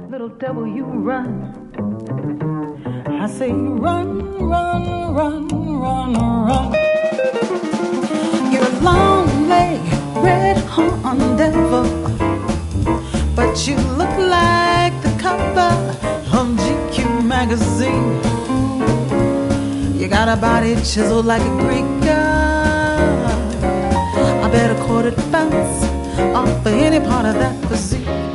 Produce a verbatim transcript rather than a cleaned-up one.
little devil, you run. I say run, run, run, run, run. You're a long-legged, red-horned devil, but you look like the cover of G Q magazine. You got a body chiseled like a Greek god. I bet a quarter bounce off of any part of that physique.